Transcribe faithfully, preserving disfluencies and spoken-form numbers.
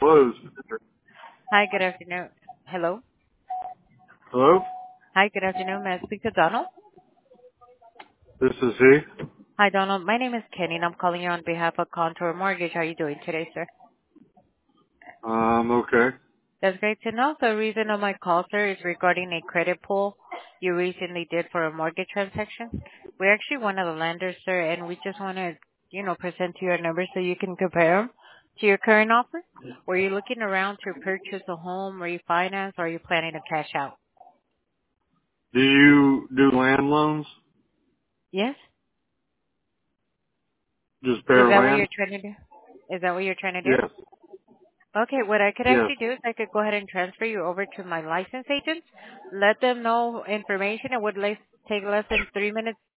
Hello. Hi, good afternoon. Hello. Hello. Hi, good afternoon. May I speak to Donald? This is he. Hi, Donald. My name is Kenny, and I'm calling you on behalf of Contour Mortgage. How are you doing today, sir? Um. Okay. That's great to know. The reason of my call, sir, is regarding a credit pull you recently did for a mortgage transaction. We're actually one of the lenders, sir, and we just want to, you know, present to you our numbers so you can compare them to your current offer. Were you looking around to purchase a home, refinance, or are you planning to cash out? Do you do land loans? Yes? Just Is bare that what you're land? trying to do? Is that what you're trying to do? Yes. Okay, what I could Yes. actually do is I could go ahead and transfer you over to my license agent, let them know information. It would less, take less than three minutes